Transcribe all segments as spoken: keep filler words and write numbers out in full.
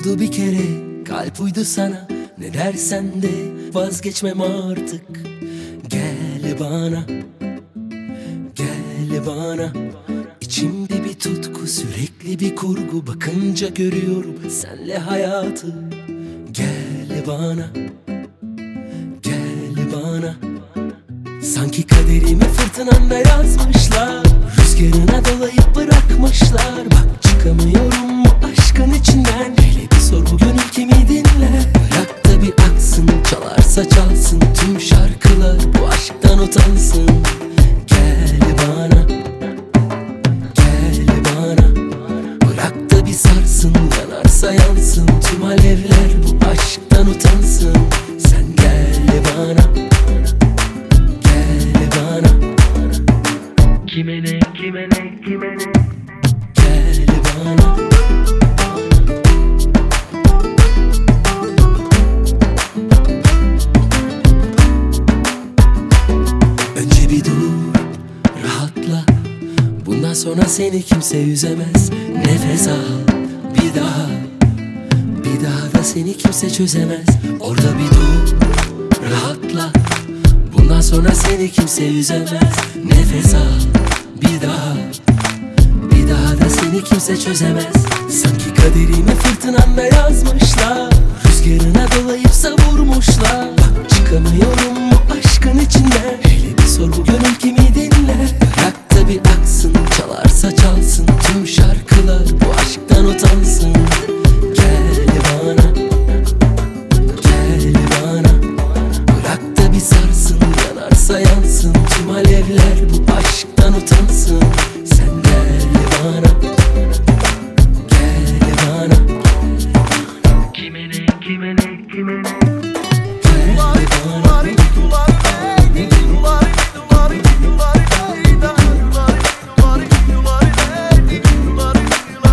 Oldu bir kere, kalp uydu sana. Ne dersen de vazgeçmem artık. Gel bana, gel bana. İçimde bir tutku, sürekli bir kurgu. Bakınca görüyorum senle hayatı. Gel bana, gel bana. Sanki kaderimi fırtınanda yazmışlar. Rüzgarına dolayıp bırakmışlar. Bak çıkamıyorum bu aşkın içinden. Hele bir sor bu gönül kimi dinler. Bırak da bir aksın, çalarsa çalsın tüm şarkılar, bu aşktan utansın. Gel bana, gel bana. Bırak da bir sarsın, yanarsa yansın tüm alevler, bu aşktan utansın. Sen gel bana, gel bana. Kime ne, kime ne, kime ne? Gel bana. Önce bir dur, rahatla. Bundan sonra seni kimse üzemez. Nefes al, bir daha. Bir daha da seni kimse çözemez. Orada bir dur, rahatla. Bundan sonra seni kimse üzemez. Nefes al, bir daha. Bir daha da seni kimse çözemez. Sanki kaderimi fırtınanda yazmışlar. Rüzgarına dolayıp savurmuşlar. Bak çıkamıyorum bu aşkın içinden. Hele bir sor bu gönül kimi dinler. Bırak da bir aksın, çalarsa çalsın tüm şarkılar, bu aşktan utansın. Gel bana, gel bana. Bırak da bir sarsın, yanarsa yansın tüm alevler, bu aşktan utansın. Sen gel bana, gel bana. Kime ne, kime ne, kime ne? Gel bana.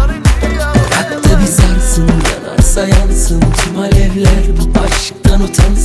Bırak da bir sarsın, yanarsa yansın tüm alevler, bu aşktan utansın.